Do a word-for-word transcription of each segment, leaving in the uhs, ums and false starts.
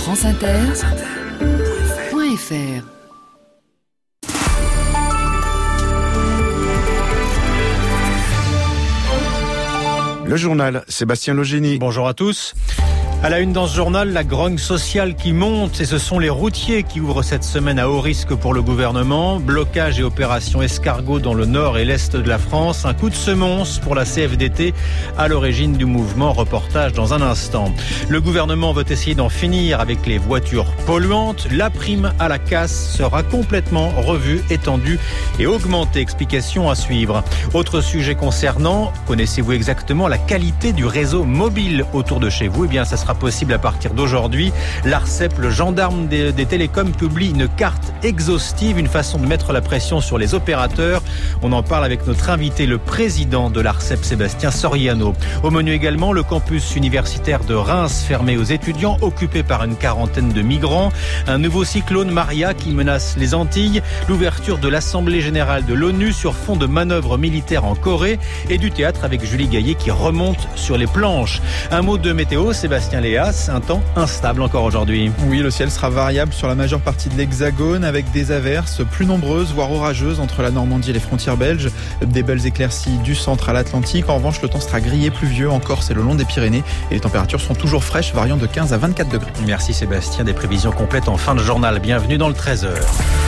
France Inter point F R. Le journal, Sébastien Logénie. Bonjour à tous. À la une dans ce journal, la grogne sociale qui monte et ce sont les routiers qui ouvrent cette semaine à haut risque pour le gouvernement. Blocage et opération escargot dans le nord et l'est de la France. Un coup de semonce pour la C F D T à l'origine du mouvement. Reportage dans un instant. Le gouvernement veut essayer d'en finir avec les voitures polluantes. La prime à la casse sera complètement revue, étendue et augmentée. Explication à suivre. Autre sujet concernant, connaissez-vous exactement la qualité du réseau mobile autour de chez vous? Eh bien, ça sera possible à partir d'aujourd'hui. L'Arcep, le gendarme des, des télécoms, publie une carte exhaustive, une façon de mettre la pression sur les opérateurs. On en parle avec notre invité, le président de l'Arcep, Sébastien Soriano. Au menu également, le campus universitaire de Reims fermé aux étudiants, occupé par une quarantaine de migrants. Un nouveau cyclone Maria qui menace les Antilles. L'ouverture de l'Assemblée générale de l'ONU sur fond de manœuvres militaires en Corée. Et du théâtre avec Julie Gaillet qui remonte sur les planches. Un mot de météo, Sébastien Léas, un temps instable encore aujourd'hui. Oui, le ciel sera variable sur la majeure partie de l'Hexagone avec des averses plus nombreuses, voire orageuses entre la Normandie et les frontières belges. Des belles éclaircies du centre à l'Atlantique. En revanche, le temps sera grillé, pluvieux en Corse et le long des Pyrénées. Et les températures sont toujours fraîches, variant de quinze à vingt-quatre degrés. Merci Sébastien. Des prévisions complètes en fin de journal. Bienvenue dans le treize heures.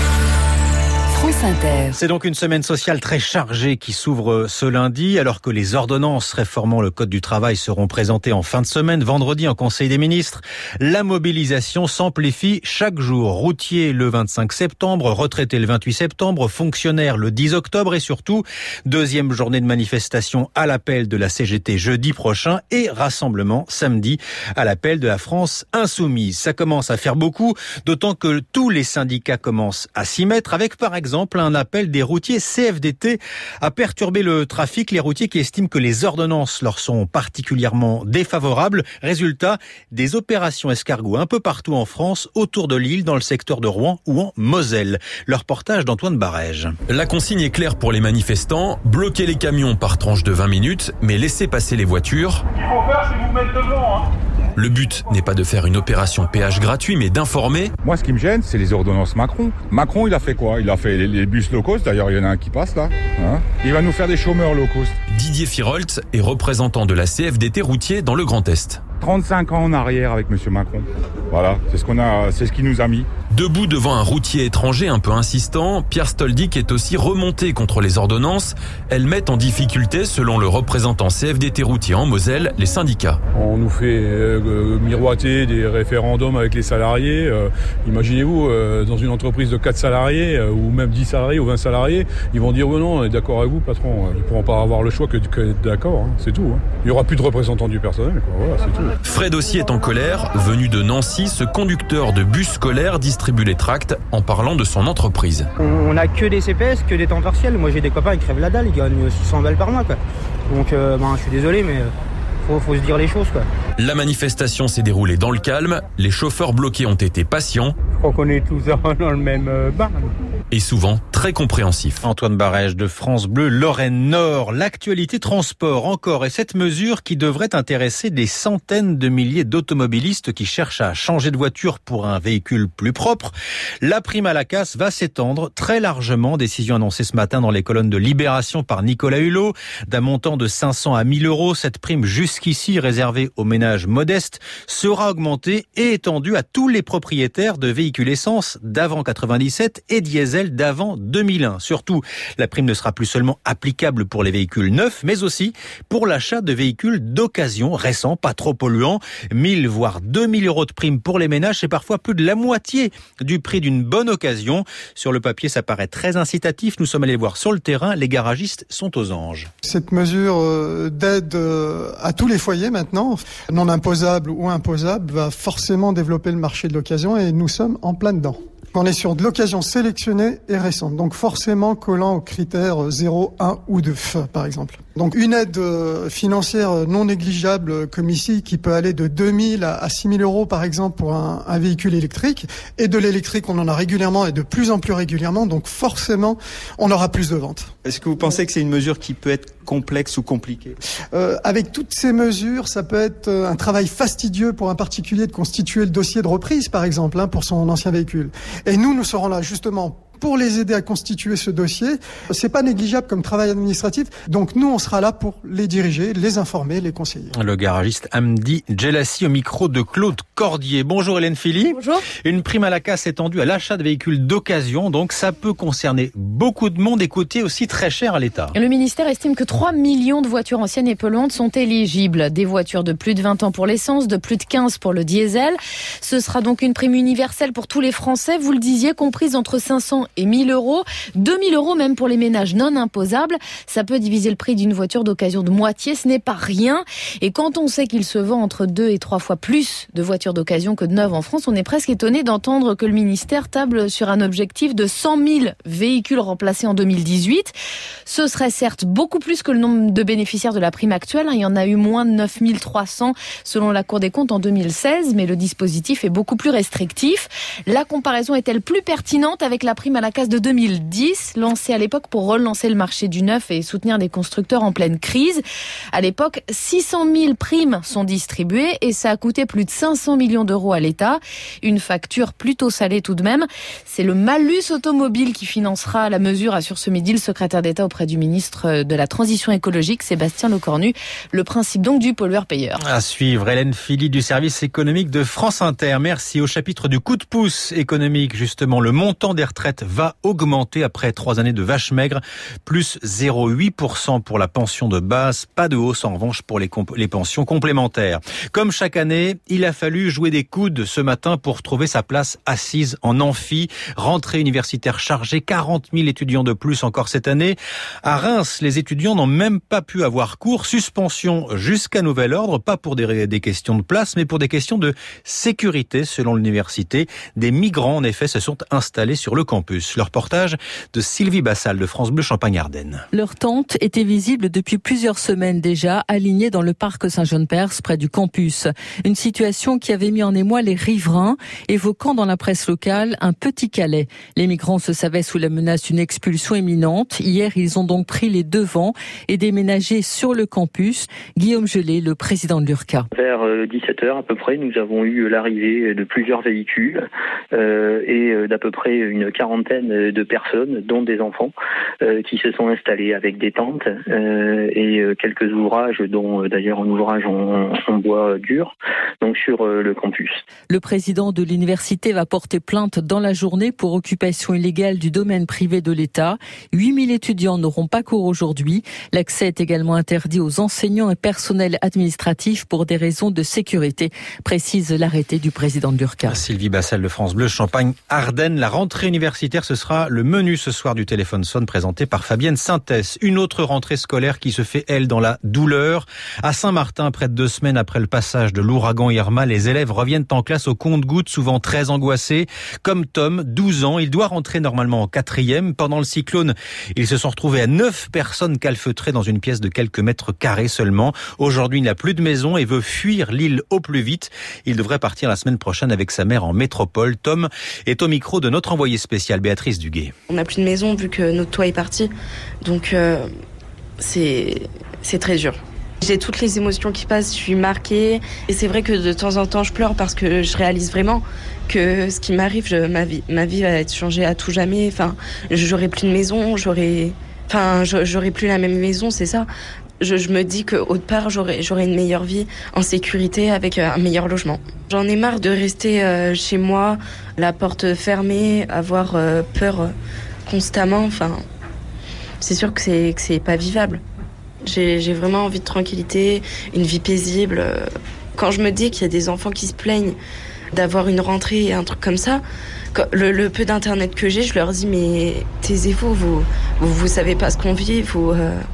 C'est donc une semaine sociale très chargée qui s'ouvre ce lundi, alors que les ordonnances réformant le Code du travail seront présentées en fin de semaine, vendredi en Conseil des ministres. La mobilisation s'amplifie chaque jour. Routiers le vingt-cinq septembre, retraités le vingt-huit septembre, fonctionnaires le dix octobre et surtout, deuxième journée de manifestation à l'appel de la C G T jeudi prochain et rassemblement samedi à l'appel de la France insoumise. Ça commence à faire beaucoup, d'autant que tous les syndicats commencent à s'y mettre avec par exemple un appel des routiers C F D T à perturber le trafic. Les routiers qui estiment que les ordonnances leur sont particulièrement défavorables. Résultat, des opérations escargots un peu partout en France, autour de Lille, dans le secteur de Rouen ou en Moselle. Le reportage d'Antoine Barège. La consigne est claire pour les manifestants. Bloquer les camions par tranche de vingt minutes, mais laisser passer les voitures. Ce qu'il faut faire, c'est vous mettre devant, hein. Le but n'est pas de faire une opération péage gratuit, mais d'informer. Moi, ce qui me gêne, c'est les ordonnances Macron. Macron, il a fait quoi? Il a fait les, les bus low cost. D'ailleurs, il y en a un qui passe là. Hein, il va nous faire des chômeurs low cost. Didier Firolt est représentant de la C F D T routier dans le Grand Est. trente-cinq ans en arrière avec Monsieur Macron. Voilà, c'est ce qu'on a, c'est ce qui nous a mis. Debout devant un routier étranger un peu insistant, Pierre Stoldic est aussi remonté contre les ordonnances. Elles mettent en difficulté, selon le représentant C F D T routier en Moselle, les syndicats. On nous fait euh, miroiter des référendums avec les salariés. Euh, imaginez-vous, euh, dans une entreprise de quatre salariés, euh, ou même dix salariés ou vingt salariés, ils vont dire oh non, on est d'accord avec vous, patron. Ils ne pourront pas avoir le choix que, que d'être d'accord, hein, c'est tout. Hein. Il n'y aura plus de représentants du personnel, quoi. Voilà, c'est tout. Fred aussi est en colère. Venu de Nancy, ce conducteur de bus scolaire distribue les tracts en parlant de son entreprise. On n'a que des C P S, que des temps partiels. Moi j'ai des copains qui crèvent la dalle, ils gagnent six cents balles par mois, quoi. Donc euh, ben, je suis désolé, mais faut, faut se dire les choses, quoi. La manifestation s'est déroulée dans le calme. Les chauffeurs bloqués ont été patients. Je crois qu'on est tous dans le même bain. Et souvent très compréhensif. Antoine Barège de France Bleu, Lorraine Nord. L'actualité transport encore, et cette mesure qui devrait intéresser des centaines de milliers d'automobilistes qui cherchent à changer de voiture pour un véhicule plus propre. La prime à la casse va s'étendre très largement. Décision annoncée ce matin dans les colonnes de Libération par Nicolas Hulot. D'un montant de cinq cents à mille euros, cette prime jusqu'ici réservée aux ménages modestes sera augmentée et étendue à tous les propriétaires de véhicules essence d'avant quatre-vingt-dix-sept et diesel d'avant deux mille un. Surtout, la prime ne sera plus seulement applicable pour les véhicules neufs, mais aussi pour l'achat de véhicules d'occasion récents, pas trop polluants. mille voire deux mille euros de prime pour les ménages, c'est parfois plus de la moitié du prix d'une bonne occasion. Sur le papier, ça paraît très incitatif. Nous sommes allés voir sur le terrain, les garagistes sont aux anges. Cette mesure d'aide à tous les foyers maintenant, non imposable ou imposable, va forcément développer le marché de l'occasion et nous sommes en plein dedans. On est sur de l'occasion sélectionnée et récente, donc forcément collant aux critères zéro, un ou deux, par exemple. Donc une aide financière non négligeable comme ici qui peut aller de deux mille à six mille euros par exemple pour un, un véhicule électrique. Et de l'électrique on en a régulièrement et de plus en plus régulièrement, donc forcément on aura plus de ventes. Est-ce que vous pensez que c'est une mesure qui peut être complexe ou compliquée ? euh, Avec toutes ces mesures, ça peut être un travail fastidieux pour un particulier de constituer le dossier de reprise par exemple hein, pour son ancien véhicule. Et nous, nous serons là justement pour les aider à constituer ce dossier. C'est pas négligeable comme travail administratif. Donc nous, on sera là pour les diriger, les informer, les conseiller. Le garagiste Hamdi Djelassi au micro de Claude Cordier. Bonjour Hélène Philly. Bonjour. Une prime à la casse étendue à l'achat de véhicules d'occasion. Donc ça peut concerner beaucoup de monde et coûter aussi très cher à l'État. Le ministère estime que trois millions de voitures anciennes et polluantes sont éligibles. Des voitures de plus de vingt ans pour l'essence, de plus de quinze pour le diesel. Ce sera donc une prime universelle pour tous les Français. Vous le disiez, comprise entre cinq cents et mille euros, deux mille euros même pour les ménages non imposables. Ça peut diviser le prix d'une voiture d'occasion de moitié, ce n'est pas rien. Et quand on sait qu'il se vend entre deux et trois fois plus de voitures d'occasion que de neuves en France, on est presque étonné d'entendre que le ministère table sur un objectif de cent mille véhicules remplacés en deux mille dix-huit. Ce serait certes beaucoup plus que le nombre de bénéficiaires de la prime actuelle. Il y en a eu moins de neuf mille trois cents selon la Cour des comptes en deux mille seize, mais le dispositif est beaucoup plus restrictif. La comparaison est-elle plus pertinente avec la prime à la casse de deux mille dix, lancée à l'époque pour relancer le marché du neuf et soutenir les constructeurs en pleine crise. À l'époque, six cent mille primes sont distribuées et ça a coûté plus de cinq cents millions d'euros à l'État. Une facture plutôt salée tout de même. C'est le malus automobile qui financera la mesure, assure ce midi le secrétaire d'État auprès du ministre de la Transition écologique, Sébastien Lecornu. Le principe donc du pollueur-payeur. À suivre, Hélène Philly du service économique de France Inter. Merci. Au chapitre du coup de pouce économique, justement, le montant des retraites va augmenter après trois années de vache maigre, plus zéro virgule huit pour cent pour la pension de base, pas de hausse en revanche pour les, comp- les pensions complémentaires. Comme chaque année, il a fallu jouer des coudes ce matin pour trouver sa place assise en amphi. Rentrée universitaire chargée, quarante mille étudiants de plus encore cette année. À Reims, les étudiants n'ont même pas pu avoir cours. Suspension jusqu'à nouvel ordre, pas pour des, des questions de place, mais pour des questions de sécurité selon l'université. Des migrants, en effet, se sont installés sur le campus. Le reportage de Sylvie Bassal de France Bleu Champagne-Ardenne. Leur tente était visible depuis plusieurs semaines déjà, alignée dans le parc Saint-Jean-de-Perse, près du campus. Une situation qui avait mis en émoi les riverains, évoquant dans la presse locale un petit Calais. Les migrants se savaient sous la menace d'une expulsion imminente. Hier, ils ont donc pris les devants et déménagé sur le campus. Guillaume Gelé, le président de l'U R C A. Vers dix-sept heures à peu près, nous avons eu l'arrivée de plusieurs véhicules euh, et d'à peu près une quarantaine de personnes, dont des enfants, euh, qui se sont installés avec des tentes euh, et quelques ouvrages, dont d'ailleurs un ouvrage en, en bois dur, donc sur euh, le campus. Le président de l'université va porter plainte dans la journée pour occupation illégale du domaine privé de l'État. huit mille étudiants n'auront pas cours aujourd'hui. L'accès est également interdit aux enseignants et personnels administratifs pour des raisons de sécurité, précise l'arrêté du président de l'U R C A. Sylvie Bassal de France Bleu Champagne-Ardenne. La rentrée universitaire, ce sera le menu ce soir du Téléphone Sonne présenté par Fabienne Sintès. Une autre rentrée scolaire qui se fait, elle, dans la douleur. À Saint-Martin, près de deux semaines après le passage de l'ouragan Irma, les élèves reviennent en classe au compte-gouttes, souvent très angoissés. Comme Tom, douze ans, il doit rentrer normalement en quatrième. Pendant le cyclone, ils se sont retrouvés à neuf personnes calfeutrées dans une pièce de quelques mètres carrés seulement. Aujourd'hui, il n'a plus de maison et veut fuir l'île au plus vite. Il devrait partir la semaine prochaine avec sa mère en métropole. Tom est au micro de notre envoyée spéciale, Béatrice Duguay. On n'a plus de maison vu que notre toit est parti. Donc, euh, c'est, c'est très dur. J'ai toutes les émotions qui passent, je suis marquée. Et c'est vrai que de temps en temps, je pleure parce que je réalise vraiment que ce qui m'arrive, je, ma vie, ma vie va être changée à tout jamais. Enfin, j'aurai plus de maison, j'aurai, enfin, j'aurai plus la même maison, c'est ça. Je, je me dis qu'au départ, j'aurai, j'aurai une meilleure vie en sécurité avec un meilleur logement. J'en ai marre de rester euh, chez moi, la porte fermée, avoir euh, peur euh, constamment. Enfin, c'est sûr que c'est, que c'est pas vivable. J'ai, j'ai vraiment envie de tranquillité, une vie paisible. Quand je me dis qu'il y a des enfants qui se plaignent d'avoir une rentrée et un truc comme ça, le, le peu d'internet que j'ai, je leur dis mais taisez-vous, vous, vous, vous savez pas ce qu'on vit, vous... Euh,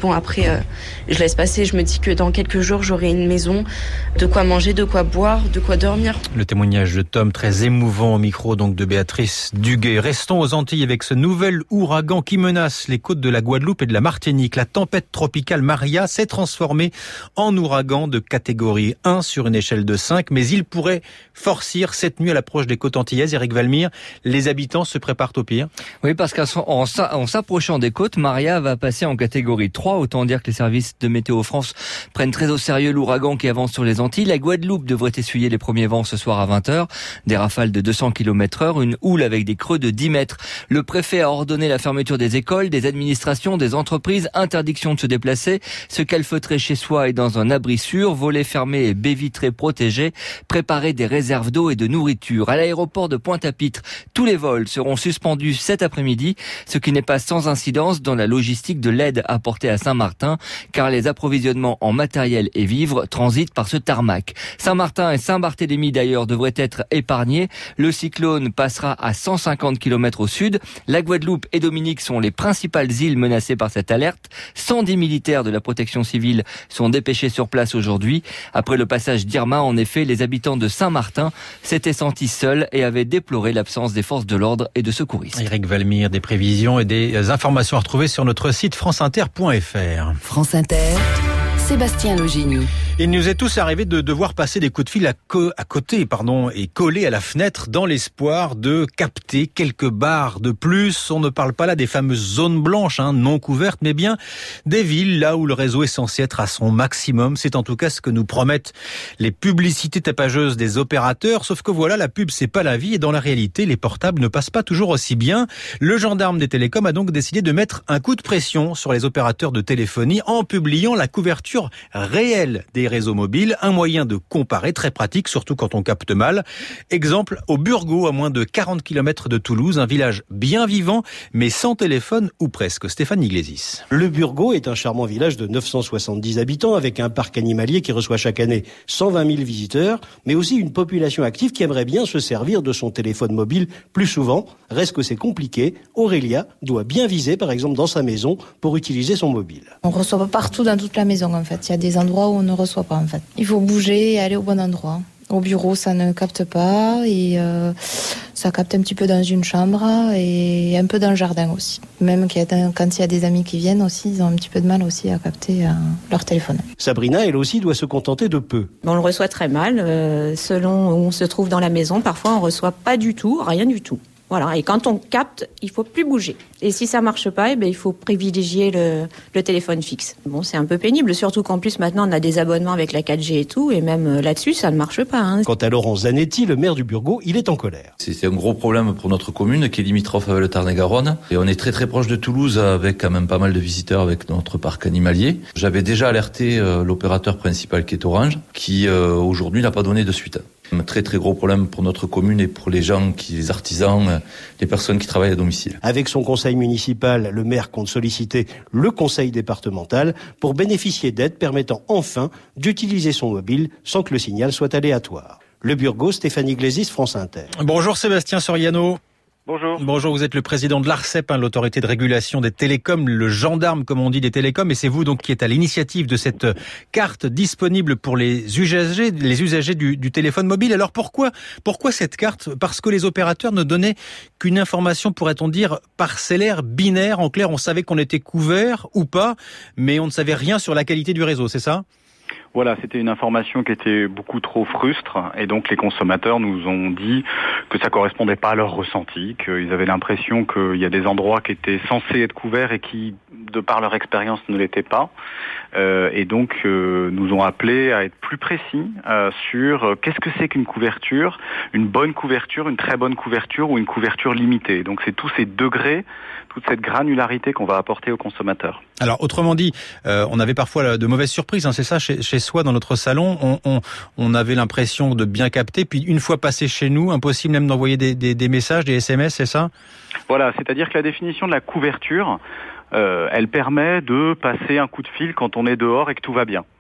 Bon, après, euh, je laisse passer. Je me dis que dans quelques jours, j'aurai une maison, de quoi manger, de quoi boire, de quoi dormir. Le témoignage de Tom, très émouvant au micro donc de Béatrice Duguay. Restons aux Antilles avec ce nouvel ouragan qui menace les côtes de la Guadeloupe et de la Martinique. La tempête tropicale Maria s'est transformée en ouragan de catégorie un sur une échelle de cinq, mais il pourrait forcir cette nuit à l'approche des côtes antillaises. Éric Valmire, les habitants se préparent au pire. Oui, parce qu'en s'approchant des côtes, Maria va passer en catégorie trois. Autant dire que les services de Météo France prennent très au sérieux l'ouragan qui avance sur les Antilles. La Guadeloupe devrait essuyer les premiers vents ce soir à vingt heures. Des rafales de deux cents kilomètres heure, une houle avec des creux de dix mètres. Le préfet a ordonné la fermeture des écoles, des administrations, des entreprises, interdiction de se déplacer, se calfeutrer chez soi et dans un abri sûr, volets fermés et baies vitrées protégées, préparer des réserves d'eau et de nourriture. À l'aéroport de Pointe-à-Pitre, tous les vols seront suspendus cet après-midi, ce qui n'est pas sans incidence dans la logistique de l'aide apportée à Saint-Martin, car les approvisionnements en matériel et vivres transitent par ce tarmac. Saint-Martin et Saint-Barthélemy d'ailleurs devraient être épargnés. Le cyclone passera à cent cinquante kilomètres au sud. La Guadeloupe et Dominique sont les principales îles menacées par cette alerte. cent dix militaires de la protection civile sont dépêchés sur place aujourd'hui. Après le passage d'Irma, en effet, les habitants de Saint-Martin s'étaient sentis seuls et avaient déploré l'absence des forces de l'ordre et de secouristes. Éric Valmire, des prévisions et des informations à retrouver sur notre site franceinter point f r. France Inter, Sébastien Logini. Il nous est tous arrivé de devoir passer des coups de fil à, co- à côté pardon, et coller à la fenêtre dans l'espoir de capter quelques barres de plus. On ne parle pas là des fameuses zones blanches hein, non couvertes, mais bien des villes là où le réseau est censé être à son maximum. C'est en tout cas ce que nous promettent les publicités tapageuses des opérateurs. Sauf que voilà, la pub, c'est pas la vie et dans la réalité, les portables ne passent pas toujours aussi bien. Le gendarme des télécoms a donc décidé de mettre un coup de pression sur les opérateurs de téléphonie en publiant la couverture réelle des réseaux mobiles, un moyen de comparer très pratique, surtout quand on capte mal. Exemple, au Burgo, à moins de quarante kilomètres de Toulouse, un village bien vivant, mais sans téléphone ou presque. Stéphane Iglesias. Le Burgo est un charmant village de neuf cent soixante-dix habitants avec un parc animalier qui reçoit chaque année cent vingt mille visiteurs, mais aussi une population active qui aimerait bien se servir de son téléphone mobile plus souvent. Reste que c'est compliqué. Aurélia doit bien viser, par exemple, dans sa maison pour utiliser son mobile. On ne reçoit pas partout dans toute la maison, en fait. Il y a des endroits où on ne reçoit pas, en fait. Il faut bouger et aller au bon endroit. Au bureau, ça ne capte pas et euh, ça capte un petit peu dans une chambre et un peu dans le jardin aussi. Même quand il y a des amis qui viennent aussi, ils ont un petit peu de mal aussi à capter euh, leur téléphone. Sabrina, elle aussi, doit se contenter de peu. On le reçoit très mal. Euh, selon où on se trouve dans la maison, parfois on ne reçoit pas du tout, rien du tout. Voilà. Et quand on capte, il faut plus bouger. Et si ça marche pas, eh ben, il faut privilégier le, le téléphone fixe. Bon, c'est un peu pénible, surtout qu'en plus maintenant on a des abonnements avec la quatre G et tout, et même là-dessus ça ne marche pas. Hein. Quant à Laurent Zanetti, le maire du Burgo, il est en colère. C'est un gros problème pour notre commune qui est limitrophe avec le Tarn-et-Garonne. Et on est très très proche de Toulouse avec quand même pas mal de visiteurs avec notre parc animalier. J'avais déjà alerté euh, l'opérateur principal qui est Orange, qui euh, aujourd'hui n'a pas donné de suite. Un très très gros problème pour notre commune et pour les gens, qui, les artisans, les personnes qui travaillent à domicile. Avec son conseil municipal, le maire compte solliciter le conseil départemental pour bénéficier d'aides permettant enfin d'utiliser son mobile sans que le signal soit aléatoire. Le Burgo, Stéphanie Iglesias, France Inter. Bonjour Sébastien Soriano. Bonjour. Bonjour, vous êtes le président de l'ARCEP, hein, l'autorité de régulation des télécoms, le gendarme, comme on dit, des télécoms, et c'est vous donc qui êtes à l'initiative de cette carte disponible pour les usagers, les usagers du, du téléphone mobile. Alors pourquoi, pourquoi cette carte ? Parce que les opérateurs ne donnaient qu'une information, pourrait-on dire, parcellaire, binaire. En clair, on savait qu'on était couvert ou pas, mais on ne savait rien sur la qualité du réseau, c'est ça ? Voilà, c'était une information qui était beaucoup trop frustre et donc les consommateurs nous ont dit que ça correspondait pas à leur ressenti, qu'ils avaient l'impression qu'il y a des endroits qui étaient censés être couverts et qui, de par leur expérience, ne l'étaient pas. Euh, et donc euh, nous ont appelés à être plus précis euh, sur euh, qu'est-ce que c'est qu'une couverture, une bonne couverture, une très bonne couverture ou une couverture limitée. Donc c'est tous ces degrés, toute cette granularité qu'on va apporter aux consommateurs. Alors autrement dit, euh, on avait parfois de mauvaises surprises, hein, c'est ça, chez, chez soi dans notre salon, on, on, on avait l'impression de bien capter, puis une fois passé chez nous, impossible même d'envoyer des, des, des messages, des S M S, c'est ça ? Voilà, c'est-à-dire que la définition de la couverture, euh, elle permet de passer un coup de fil quand on est dehors et que tout va bien.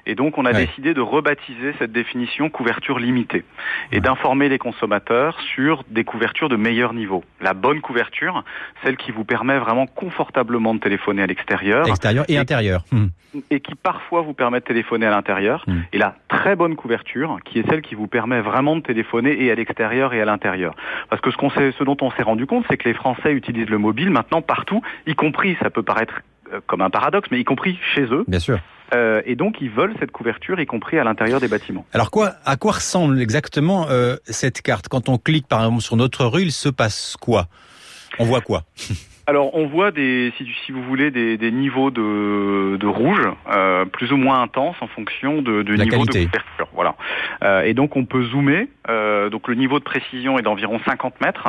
Et donc, on a ouais. décidé de rebaptiser cette définition couverture limitée et ouais. d'informer les consommateurs sur des couvertures de meilleur niveau. La bonne couverture, celle qui vous permet vraiment confortablement de téléphoner à l'extérieur. Extérieur et, et intérieur. Mmh. Et qui parfois vous permet de téléphoner à l'intérieur. Mmh. Et la très bonne couverture, qui est celle qui vous permet vraiment de téléphoner et à l'extérieur et à l'intérieur. Parce que ce, qu'on sait, ce dont on s'est rendu compte, c'est que les Français utilisent le mobile maintenant partout, y compris, ça peut paraître euh, comme un paradoxe, mais y compris chez eux. Bien sûr. Euh, et donc, ils veulent cette couverture, y compris à l'intérieur des bâtiments. Alors, quoi, à quoi ressemble exactement euh, cette carte ? Quand on clique, par exemple, sur notre rue, il se passe quoi ? On voit quoi ? Alors, on voit des, si, si vous voulez, des, des niveaux de, de rouge euh, plus ou moins intenses en fonction de, du niveau qualité. de couverture. Voilà. Euh, et donc, on peut zoomer. Euh, donc, le niveau de précision est d'environ cinquante mètres.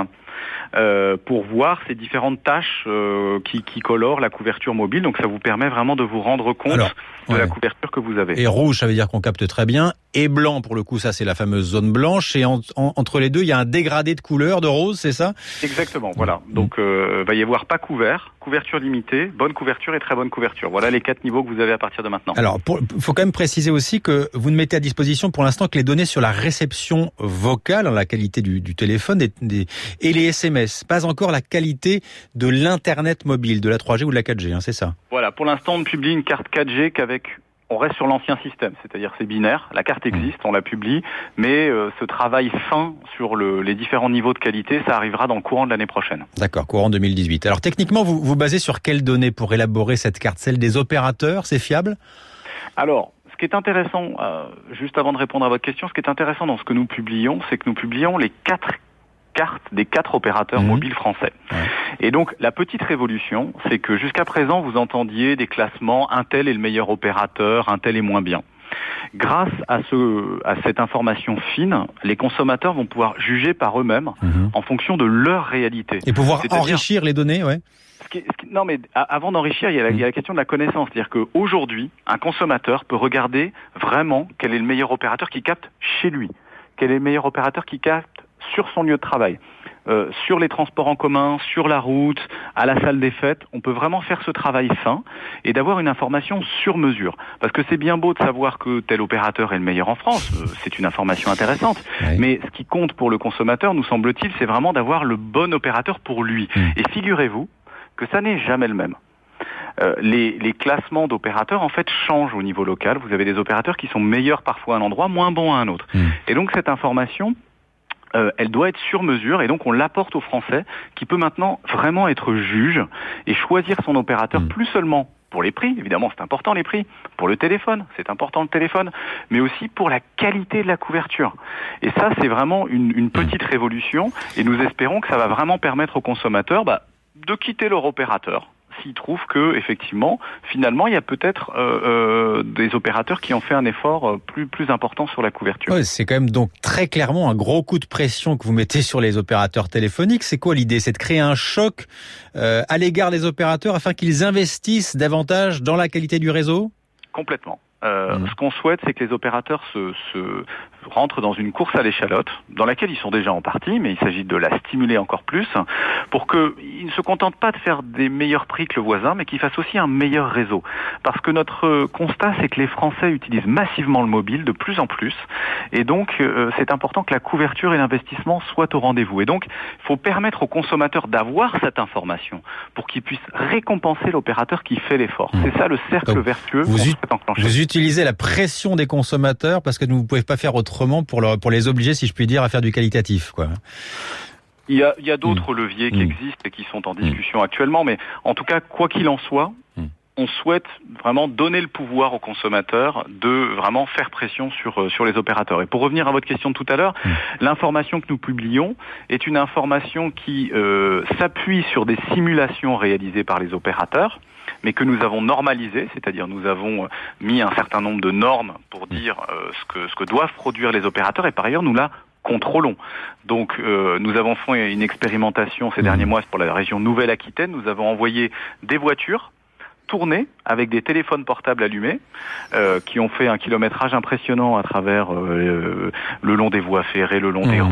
Euh, pour voir ces différentes tâches euh, qui, qui colorent la couverture mobile. Donc ça vous permet vraiment de vous rendre compte Alors, de ouais. la couverture que vous avez. Et rouge, ça veut dire qu'on capte très bien. Et blanc, pour le coup, ça c'est la fameuse zone blanche. Et en, en, entre les deux, il y a un dégradé de couleur, de rose, c'est ça ? Exactement, voilà. Mmh. Donc euh, va y avoir pas couvert, couverture limitée, bonne couverture et très bonne couverture. Voilà les quatre niveaux que vous avez à partir de maintenant. Alors, il faut quand même préciser aussi que vous ne mettez à disposition pour l'instant que les données sur la réception vocale, la qualité du, du téléphone des, des, et les S M S. Pas encore la qualité de l'Internet mobile, de la trois G ou de la quatre G, hein, c'est ça ? Voilà, pour l'instant, on ne publie une carte quatre G qu'avec... On reste sur l'ancien système, c'est-à-dire c'est binaire. La carte existe, on la publie, mais euh, ce travail fin sur le, les différents niveaux de qualité, ça arrivera dans le courant de l'année prochaine. D'accord, courant deux mille dix-huit. Alors techniquement, vous vous basez sur quelles données pour élaborer cette carte ? Celle des opérateurs, c'est fiable ? Alors, ce qui est intéressant, euh, juste avant de répondre à votre question, ce qui est intéressant dans ce que nous publions, c'est que nous publions les quatre cartes des quatre opérateurs mmh. mobiles français. Ouais. Et donc, la petite révolution, c'est que jusqu'à présent, vous entendiez des classements, un tel est le meilleur opérateur, un tel est moins bien. Grâce à, ce, à cette information fine, les consommateurs vont pouvoir juger par eux-mêmes mmh. en fonction de leur réalité. Et pouvoir C'est-à-dire, enrichir les données, ouais. Ce qui, ce qui, non, mais avant d'enrichir, il y, a la, il y a la question de la connaissance. C'est-à-dire qu'aujourd'hui, un consommateur peut regarder vraiment quel est le meilleur opérateur qui capte chez lui, quel est le meilleur opérateur qui capte sur son lieu de travail, euh, sur les transports en commun, sur la route, à la salle des fêtes. On peut vraiment faire ce travail fin et d'avoir une information sur mesure. Parce que c'est bien beau de savoir que tel opérateur est le meilleur en France, euh, c'est une information intéressante, oui. mais ce qui compte pour le consommateur, nous semble-t-il, c'est vraiment d'avoir le bon opérateur pour lui. Mmh. Et figurez-vous que ça n'est jamais le même. Euh, les, les classements d'opérateurs en fait changent au niveau local. Vous avez des opérateurs qui sont meilleurs parfois à un endroit, moins bons à un autre. Mmh. Et donc cette information, Euh, elle doit être sur mesure et donc on l'apporte aux Français qui peut maintenant vraiment être juge et choisir son opérateur mmh. plus seulement pour les prix, évidemment c'est important les prix, pour le téléphone, c'est important le téléphone, mais aussi pour la qualité de la couverture. Et ça c'est vraiment une, une petite révolution et nous espérons que ça va vraiment permettre aux consommateurs bah, de quitter leur opérateur. S'ils trouvent que, effectivement, finalement, il y a peut-être euh, euh, des opérateurs qui ont fait un effort plus plus important sur la couverture. Ouais, c'est quand même donc très clairement un gros coup de pression que vous mettez sur les opérateurs téléphoniques. C'est quoi l'idée ? C'est de créer un choc euh, à l'égard des opérateurs afin qu'ils investissent davantage dans la qualité du réseau ? Complètement. Euh, mmh. Ce qu'on souhaite, c'est que les opérateurs se, se rentrent dans une course à l'échalote, dans laquelle ils sont déjà en partie, mais il s'agit de la stimuler encore plus, pour qu'ils ne se contentent pas de faire des meilleurs prix que le voisin, mais qu'ils fassent aussi un meilleur réseau. Parce que notre constat, c'est que les Français utilisent massivement le mobile, de plus en plus, et donc euh, c'est important que la couverture et l'investissement soient au rendez-vous. Et donc, il faut permettre aux consommateurs d'avoir cette information, pour qu'ils puissent récompenser l'opérateur qui fait l'effort. Mmh. C'est ça le cercle donc, vertueux qu'on souhaite enclencher. Vous utilisez la pression des consommateurs parce que vous ne pouvez pas faire autrement pour, leur, pour les obliger, si je puis dire, à faire du qualitatif, quoi. Il y a, il y a d'autres mmh. leviers qui mmh. existent et qui sont en discussion mmh. actuellement, mais en tout cas, quoi qu'il en soit, mmh. on souhaite vraiment donner le pouvoir aux consommateurs de vraiment faire pression sur, sur les opérateurs. Et pour revenir à votre question de tout à l'heure, mmh. l'information que nous publions est une information qui euh, s'appuie sur des simulations réalisées par les opérateurs, mais que nous avons normalisé, c'est-à-dire nous avons mis un certain nombre de normes pour dire euh, ce que ce que doivent produire les opérateurs, et par ailleurs nous la contrôlons. Donc euh, nous avons fait une expérimentation ces mmh. derniers mois pour la région Nouvelle-Aquitaine. Nous avons envoyé des voitures tournées avec des téléphones portables allumés euh, qui ont fait un kilométrage impressionnant à travers euh, le long des voies ferrées, le long mmh. des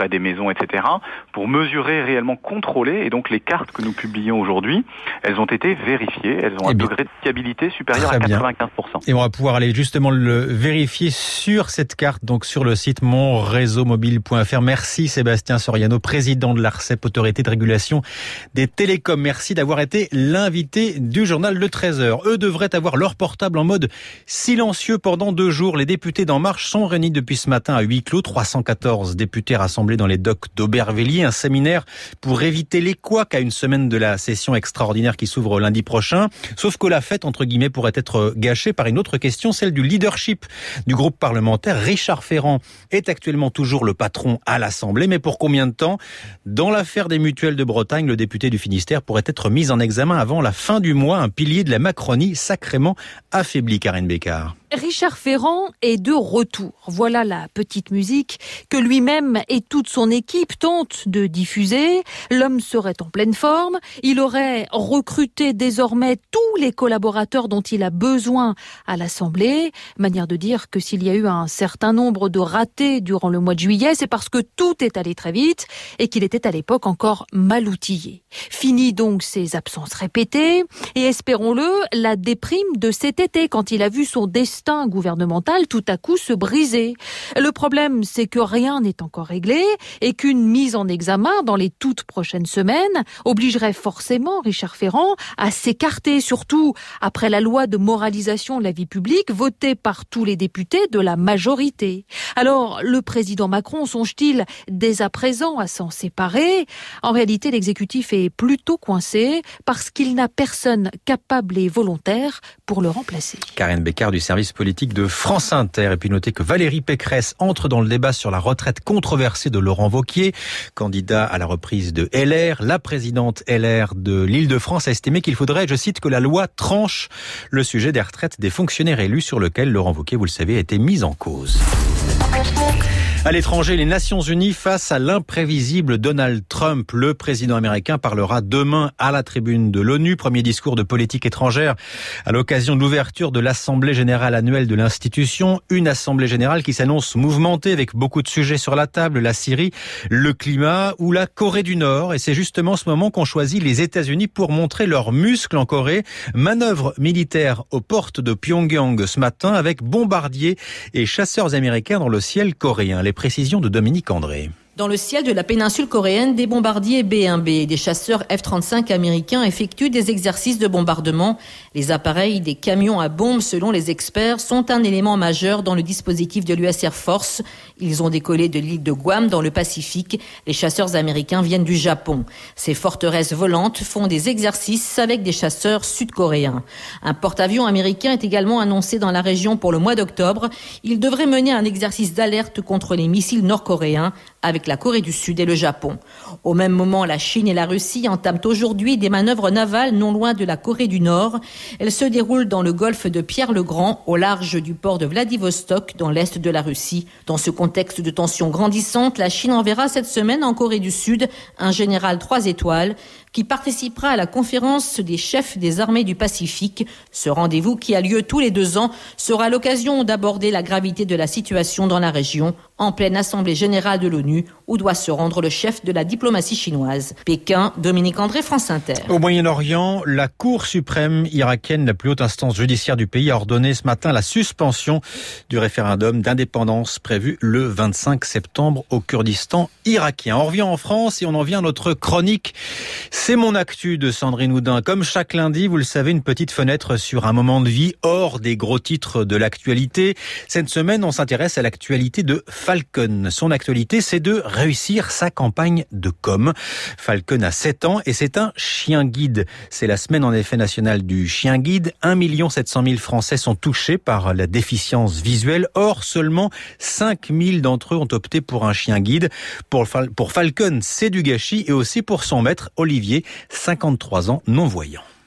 près des maisons, et cetera, pour mesurer, réellement contrôler. Et donc les cartes que nous publions aujourd'hui, elles ont été vérifiées, elles ont eh un bien. degré de fiabilité supérieur Très à quatre-vingt-quinze pour cent. Et on va pouvoir aller justement le vérifier sur cette carte, donc sur le site mon réseau mobile point f r. Merci Sébastien Soriano, président de l'ARCEP, Autorité de régulation des télécoms. Merci d'avoir été l'invité du journal de treize heures. Eux devraient avoir leur portable en mode silencieux pendant deux jours. Les députés d'En Marche sont réunis depuis ce matin à huis clos. trois cent quatorze députés rassemblés dans les docks d'Aubervilliers. Un séminaire pour éviter les couacs à une semaine de la session extraordinaire qui s'ouvre lundi prochain. Sauf que la fête, entre guillemets, pourrait être gâchée par une autre question, celle du leadership du groupe parlementaire. Richard Ferrand est actuellement toujours le patron à l'Assemblée, mais pour combien de temps? Dans l'affaire des mutuelles de Bretagne, le député du Finistère pourrait être mis en examen avant la fin du mois, un pilier de la Macronie sacrément affaibli, Karine Bécard. Richard Ferrand est de retour. Voilà la petite musique que lui-même et toute son équipe tentent de diffuser. L'homme serait en pleine forme. Il aurait recruté désormais tous les collaborateurs dont il a besoin à l'Assemblée. Manière de dire que s'il y a eu un certain nombre de ratés durant le mois de juillet, c'est parce que tout est allé très vite et qu'il était à l'époque encore mal outillé. Fini donc ces absences répétées et espérons-le, la déprime de cet été quand il a vu son destin gouvernemental tout à coup se briser. Le problème, c'est que rien n'est encore réglé et qu'une mise en examen dans les toutes prochaines semaines obligerait forcément Richard Ferrand à s'écarter, surtout après la loi de moralisation de la vie publique votée par tous les députés de la majorité. Alors, le président Macron songe-t-il dès à présent à s'en séparer? En réalité, l'exécutif est plutôt coincé parce qu'il n'a personne capable et volontaire pour le remplacer. Karine Bécard du service politique de France Inter. Et puis notez que Valérie Pécresse entre dans le débat sur la retraite controversée de Laurent Wauquiez, candidat à la reprise de L R. La présidente L R de l'Île-de-France a estimé qu'il faudrait, je cite, que la loi tranche le sujet des retraites des fonctionnaires élus sur lequel Laurent Wauquiez, vous le savez, a été mis en cause. À l'étranger, les Nations Unies face à l'imprévisible Donald Trump. Le président américain parlera demain à la tribune de l'ONU. Premier discours de politique étrangère à l'occasion de l'ouverture de l'Assemblée générale annuelle de l'institution. Une Assemblée générale qui s'annonce mouvementée avec beaucoup de sujets sur la table. La Syrie, le climat ou la Corée du Nord. Et c'est justement ce moment qu'ont choisi les États-Unis pour montrer leurs muscles en Corée. Manœuvre militaire aux portes de Pyongyang ce matin avec bombardiers et chasseurs américains dans le ciel coréen. Les précisions de Dominique André. Dans le ciel de la péninsule coréenne, des bombardiers B un B et des chasseurs F trente-cinq américains effectuent des exercices de bombardement. Les appareils des camions à bombes, selon les experts, sont un élément majeur dans le dispositif de l'U S Air Force. Ils ont décollé de l'île de Guam dans le Pacifique. Les chasseurs américains viennent du Japon. Ces forteresses volantes font des exercices avec des chasseurs sud-coréens. Un porte-avions américain est également annoncé dans la région pour le mois d'octobre. Il devrait mener un exercice d'alerte contre les missiles nord-coréens avec la Corée du Sud et le Japon. Au même moment, la Chine et la Russie entament aujourd'hui des manœuvres navales non loin de la Corée du Nord. Elles se déroulent dans le golfe de Pierre-le-Grand, au large du port de Vladivostok, dans l'est de la Russie. Dans ce contexte de tensions grandissantes, la Chine enverra cette semaine en Corée du Sud un général trois étoiles qui participera à la conférence des chefs des armées du Pacifique. Ce rendez-vous, qui a lieu tous les deux ans, sera l'occasion d'aborder la gravité de la situation dans la région, en pleine assemblée générale de l'ONU, où doit se rendre le chef de la diplomatie chinoise. Pékin, Dominique André, France Inter. Au Moyen-Orient, la Cour suprême irakienne, la plus haute instance judiciaire du pays, a ordonné ce matin la suspension du référendum d'indépendance prévu le vingt-cinq septembre au Kurdistan irakien. On revient en France et on en vient à notre chronique. C'est mon actu de Sandrine Houdin. Comme chaque lundi, vous le savez, une petite fenêtre sur un moment de vie hors des gros titres de l'actualité. Cette semaine, on s'intéresse à l'actualité de Falcon. Son actualité, c'est de réussir sa campagne de com. Falcon a sept ans et c'est un chien guide. C'est la semaine en effet nationale du chien guide. un million sept cent mille Français sont touchés par la déficience visuelle. Or, seulement cinq mille d'entre eux ont opté pour un chien guide. Pour, pour Falcon, c'est du gâchis et aussi pour son maître, Olivier, cinquante-trois ans, non-voyant.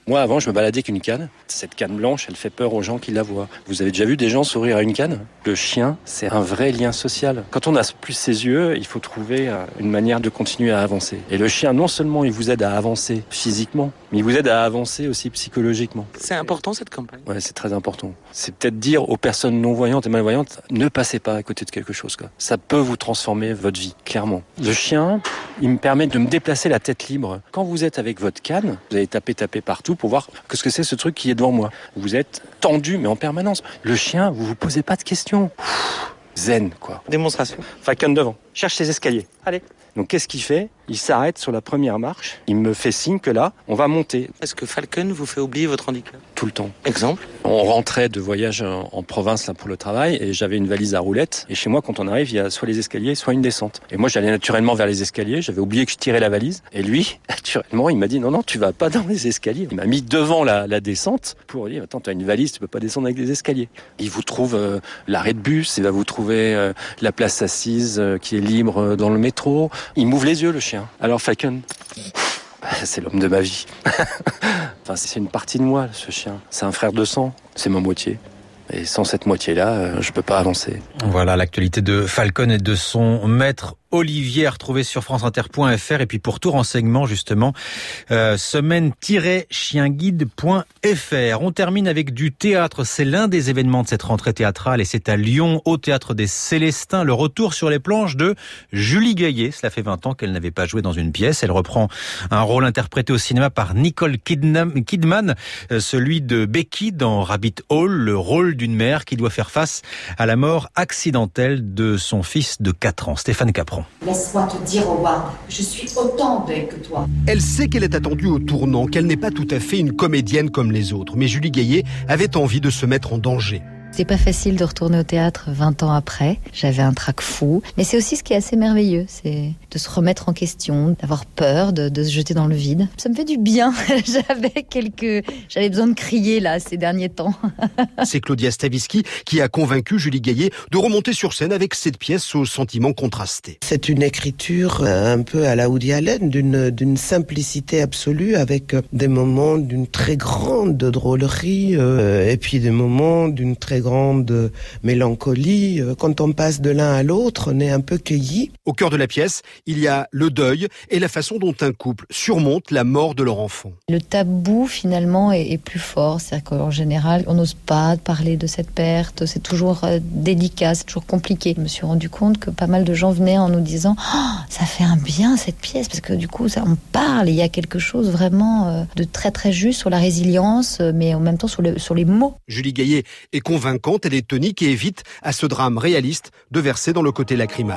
Moi, avant, je me baladais avec une canne. Cette canne blanche, elle fait peur aux gens qui la voient. Vous avez déjà vu des gens sourire à une canne ? Le chien, c'est un vrai lien social. Quand on a plus ses yeux, il faut trouver une manière de continuer à avancer. Et le chien, non seulement il vous aide à avancer physiquement, mais il vous aide à avancer aussi psychologiquement. C'est important cette campagne ? Ouais, c'est très important. C'est peut-être dire aux personnes non-voyantes et malvoyantes, ne passez pas à côté de quelque chose, quoi. Ça peut vous transformer votre vie, clairement. Le chien, il me permet de me déplacer la tête libre. Quand vous êtes avec votre canne, vous allez taper, taper partout pour voir ce que c'est ce truc qui est devant moi. Vous êtes tendu, mais en permanence. Le chien, vous vous posez pas de questions. Zen, quoi. Démonstration. Falcon devant. Cherche les escaliers. Allez. Donc qu'est-ce qu'il fait ? Il s'arrête sur la première marche. Il me fait signe que là, on va monter. Est-ce que Falcon vous fait oublier votre handicap ? Tout le temps. Exemple ? On rentrait de voyage en, en province là pour le travail et j'avais une valise à roulettes. Et chez moi, quand on arrive, il y a soit les escaliers, soit une descente. Et moi, j'allais naturellement vers les escaliers. J'avais oublié que je tirais la valise. Et lui, naturellement, il m'a dit non, non, tu vas pas dans les escaliers. Il m'a mis devant la, la descente pour dire attends, tu as une valise, tu peux pas descendre avec les escaliers. Il vous trouve euh, l'arrêt de bus, il va vous trouver euh, la place assise euh, qui est libre euh, dans le métro. Il m'ouvre les yeux, le chien. Alors Falcon, c'est l'homme de ma vie. Enfin, c'est une partie de moi, ce chien. C'est un frère de sang, c'est ma moitié. Et sans cette moitié-là, je peux pas avancer. Voilà l'actualité de Falcon et de son maître Olivier, retrouvé sur franceinter point f r. Et puis pour tout renseignement, justement, euh, semaine tiret chien guide point f r. On termine avec du théâtre. C'est l'un des événements de cette rentrée théâtrale et c'est à Lyon, au Théâtre des Célestins, le retour sur les planches de Julie Gaillet. Cela fait vingt ans qu'elle n'avait pas joué dans une pièce. Elle reprend un rôle interprété au cinéma par Nicole Kidman, celui de Becky dans Rabbit Hole, le rôle d'une mère qui doit faire face à la mort accidentelle de son fils de quatre ans. Stéphane Capron. Laisse-moi te dire, Howard, je suis autant deuil que toi. Elle sait qu'elle est attendue au tournant, qu'elle n'est pas tout à fait une comédienne comme les autres. Mais Julie Gaillet avait envie de se mettre en danger. C'est pas facile de retourner au théâtre vingt ans après. J'avais un trac fou. Mais c'est aussi ce qui est assez merveilleux, c'est de se remettre en question, d'avoir peur, de, de se jeter dans le vide. Ça me fait du bien. J'avais quelques, j'avais besoin de crier là ces derniers temps. C'est Claudia Stavisky qui a convaincu Julie Gaillet de remonter sur scène avec cette pièce aux sentiments contrastés. C'est une écriture un peu à la Woody Allen, d'une, d'une simplicité absolue, avec des moments d'une très grande drôlerie euh, et puis des moments d'une très grande mélancolie. Quand on passe de l'un à l'autre, on est un peu cueilli. Au cœur de la pièce, il y a le deuil et la façon dont un couple surmonte la mort de leur enfant. Le tabou, finalement, est, est plus fort. C'est-à-dire qu'en général, on n'ose pas parler de cette perte. C'est toujours euh, délicat, c'est toujours compliqué. Je me suis rendu compte que pas mal de gens venaient en nous disant oh, « ça fait un bien cette pièce » parce que du coup, ça, on parle. Il y a quelque chose vraiment euh, de très très juste sur la résilience, mais en même temps sur, le, sur les mots. Julie Gaillet est convaincue. Elle est tonique et évite à ce drame réaliste de verser dans le côté lacrymal.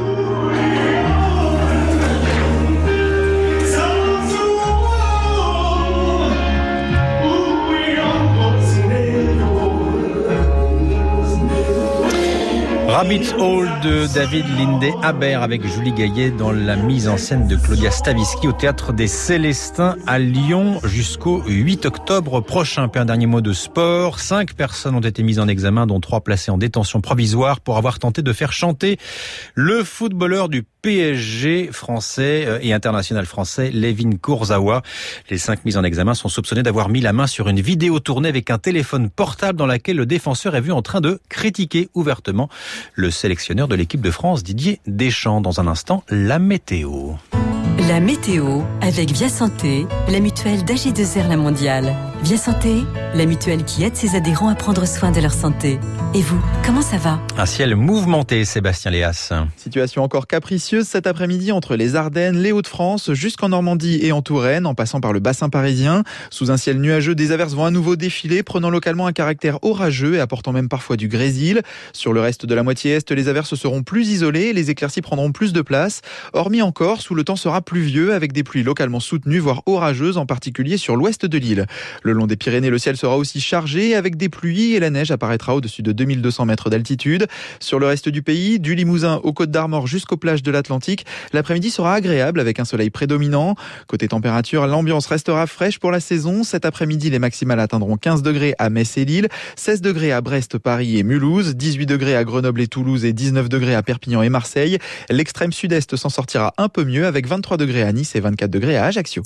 Rabbit Hole de David Lindé Haber avec Julie Gaillet dans la mise en scène de Claudia Stavisky au Théâtre des Célestins à Lyon jusqu'au huit octobre prochain. Puis un dernier mot de sport. Cinq personnes ont été mises en examen, dont trois placées en détention provisoire pour avoir tenté de faire chanter le footballeur du P S G français et international français, Layvin Kurzawa. Les cinq mises en examen sont soupçonnés d'avoir mis la main sur une vidéo tournée avec un téléphone portable dans laquelle le défenseur est vu en train de critiquer ouvertement le sélectionneur de l'équipe de France, Didier Deschamps. Dans un instant, la météo. La météo avec Via Santé, la mutuelle d'A G deux R La Mondiale. Via Santé, la mutuelle qui aide ses adhérents à prendre soin de leur santé. Et vous, comment ça va ? Un ciel mouvementé, Sébastien Léas. Situation encore capricieuse cet après-midi entre les Ardennes, les Hauts-de-France, jusqu'en Normandie et en Touraine, en passant par le bassin parisien. Sous un ciel nuageux, des averses vont à nouveau défiler, prenant localement un caractère orageux et apportant même parfois du grésil. Sur le reste de la moitié est, les averses seront plus isolées et les éclaircies prendront plus de place. Hormis en Corse, où le temps sera pluvieux avec des pluies localement soutenues, voire orageuses, en particulier sur l'ouest de l'île. Le long des Pyrénées, le ciel sera aussi chargé avec des pluies et la neige apparaîtra au-dessus de deux mille deux cents mètres d'altitude. Sur le reste du pays, du Limousin aux Côtes d'Armor jusqu'aux plages de l'Atlantique, l'après-midi sera agréable avec un soleil prédominant. Côté température, l'ambiance restera fraîche pour la saison. Cet après-midi, les maximales atteindront quinze degrés à Metz et Lille, seize degrés à Brest, Paris et Mulhouse, dix-huit degrés à Grenoble et Toulouse et dix-neuf degrés à Perpignan et Marseille. L'extrême sud-est s'en sortira un peu mieux avec vingt-trois degrés à Nice et vingt-quatre degrés à Ajaccio.